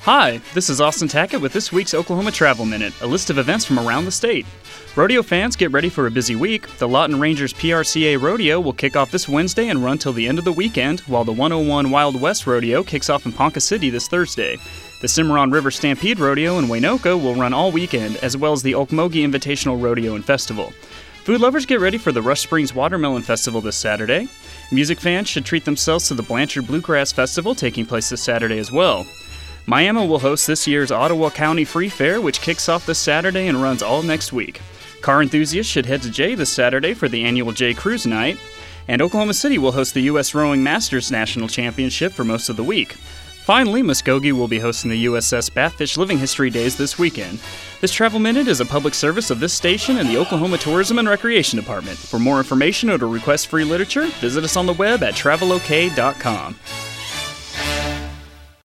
Hi, this is Austin Tackett with this week's Oklahoma Travel Minute, a list of events from around the state. Rodeo fans, get ready for a busy week. The Lawton Rangers PRCA Rodeo will kick off this Wednesday and run till the end of the weekend, while the 101 Wild West Rodeo kicks off in Ponca City this Thursday. The Cimarron River Stampede Rodeo in Waynoka will run all weekend, as well as the Okmulgee Invitational Rodeo and Festival. Food lovers, get ready for the Rush Springs Watermelon Festival this Saturday. Music fans should treat themselves to the Blanchard Bluegrass Festival taking place this Saturday as well. Miami will host this year's Ottawa County Free Fair, which kicks off this Saturday and runs all next week. Car enthusiasts should head to Jay this Saturday for the annual Jay Cruise Night. And Oklahoma City will host the U.S. Rowing Masters National Championship for most of the week. Finally, Muskogee will be hosting the USS Bathfish Living History Days this weekend. This Travel Minute is a public service of this station and the Oklahoma Tourism and Recreation Department. For more information or to request free literature, visit us on the web at travelok.com.